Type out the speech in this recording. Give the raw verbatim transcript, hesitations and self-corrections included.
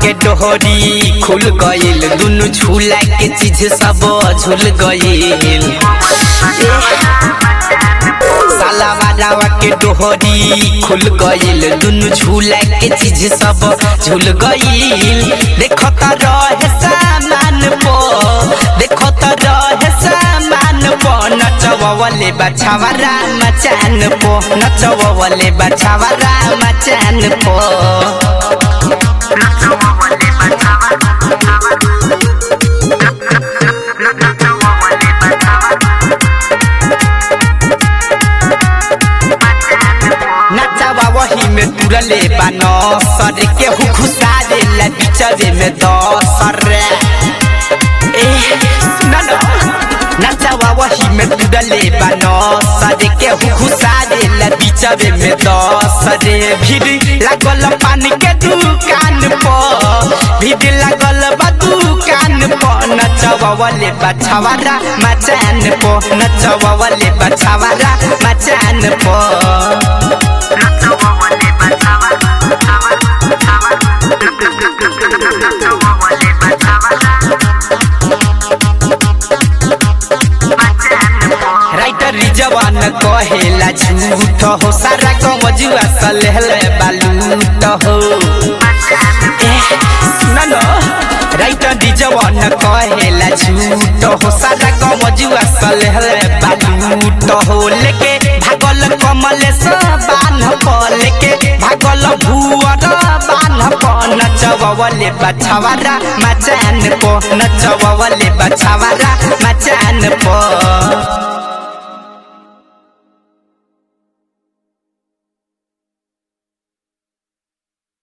के डोहरी खुल गईल दुनु झूला के चीज सब झूल गईल साला बाजावा के डोहरी खुल गईल दुनु झूला के चीज सब झूल गईल। देखो त रहे सामान पो देखो त रहे सामान पो नचवले बछवारा मचान पो नचवले बछवारा मचान पो नचावा वही में तुरले बानो सर के हुखुसा देला बिचवे में दसर ए सुन न नचावा वही में तुरले बानो सर के हुखुसा देला बिचवे में दसर भीड़ लागल पानी के दुकान पर भीड़ लागल बा दुकान पर नचवले बछवारा मचान पो नचवले बछवारा मचान पो राइटर जवान कहेला झूठ हो सारा गमजुआ सलेहले बालूट हो सुन न राइटर जवान कहेला झूठ हो सारा गमजुआ सलेहले बालूट हो लेके भागल कमलेश बान प लेके भागल भुवर बान प नचवले बछवारा मचान पो नचवले बछवारा मचान पो।